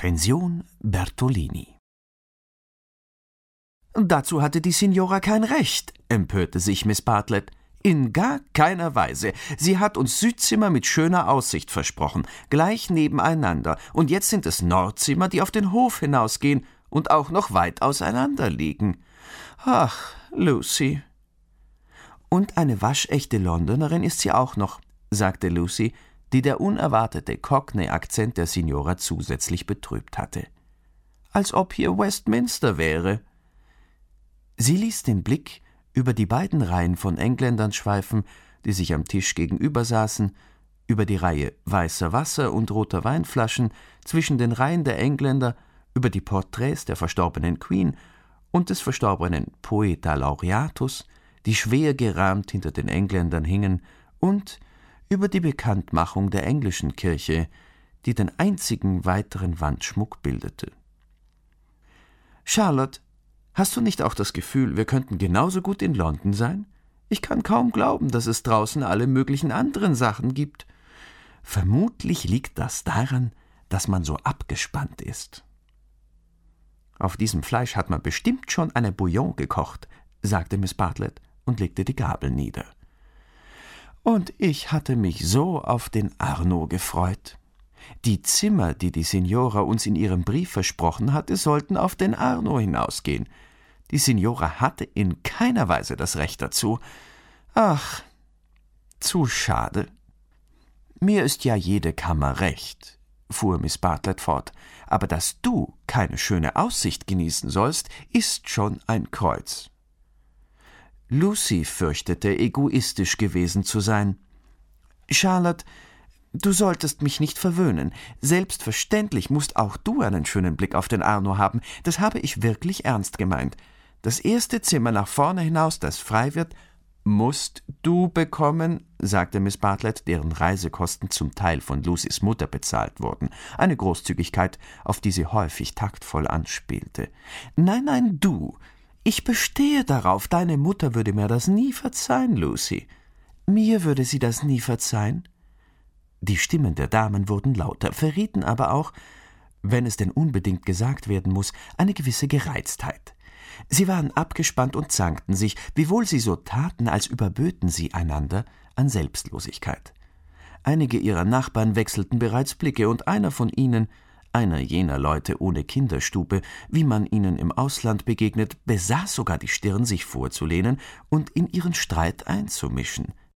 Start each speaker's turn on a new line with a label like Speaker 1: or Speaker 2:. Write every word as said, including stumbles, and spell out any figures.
Speaker 1: Pension Bertolini. »Dazu hatte die Signora kein Recht«, empörte sich Miss Bartlett. »In gar keiner Weise. Sie hat uns Südzimmer mit schöner Aussicht versprochen, gleich nebeneinander, und jetzt sind es Nordzimmer, die auf den Hof hinausgehen und auch noch weit auseinander liegen. Ach, Lucy.« »Und eine waschechte Londonerin ist sie auch noch«, sagte Lucy, die der unerwartete Cockney-Akzent der Signora zusätzlich betrübt hatte. »Als ob hier Westminster wäre.« Sie ließ den Blick über die beiden Reihen von Engländern schweifen, die sich am Tisch gegenüber saßen, über die Reihe weißer Wasser und roter Weinflaschen, zwischen den Reihen der Engländer, über die Porträts der verstorbenen Queen und des verstorbenen Poeta Laureatus, die schwer gerahmt hinter den Engländern hingen, und über die Bekanntmachung der englischen Kirche, die den einzigen weiteren Wandschmuck bildete. »Charlotte, hast du nicht auch das Gefühl, wir könnten genauso gut in London sein? Ich kann kaum glauben, dass es draußen alle möglichen anderen Sachen gibt. Vermutlich liegt das daran, dass man so abgespannt ist.« »Auf diesem Fleisch hat man bestimmt schon eine Bouillon gekocht«, sagte Miss Bartlett und legte die Gabel nieder. »Und ich hatte mich so auf den Arno gefreut. Die Zimmer, die die Signora uns in ihrem Brief versprochen hatte, sollten auf den Arno hinausgehen. Die Signora hatte in keiner Weise das Recht dazu. Ach, zu schade.« »Mir ist ja jede Kammer recht«, fuhr Miss Bartlett fort, »aber dass du keine schöne Aussicht genießen sollst, ist schon ein Kreuz.« Lucy fürchtete, egoistisch gewesen zu sein. »Charlotte, du solltest mich nicht verwöhnen. Selbstverständlich musst auch du einen schönen Blick auf den Arno haben. Das habe ich wirklich ernst gemeint. Das erste Zimmer nach vorne hinaus, das frei wird, musst du bekommen«, sagte Miss Bartlett, deren Reisekosten zum Teil von Lucys Mutter bezahlt wurden, eine Großzügigkeit, auf die sie häufig taktvoll anspielte. »Nein, nein, du. Ich bestehe darauf, deine Mutter würde mir das nie verzeihen, Lucy.« »Mir würde sie das nie verzeihen?« Die Stimmen der Damen wurden lauter, verrieten aber auch, wenn es denn unbedingt gesagt werden muss, eine gewisse Gereiztheit. Sie waren abgespannt und zankten sich, wiewohl sie so taten, als überböten sie einander an Selbstlosigkeit. Einige ihrer Nachbarn wechselten bereits Blicke, und einer von ihnen, einer jener Leute ohne Kinderstube, wie man ihnen im Ausland begegnet, besaß sogar die Stirn, sich vorzulehnen und in ihren Streit einzumischen.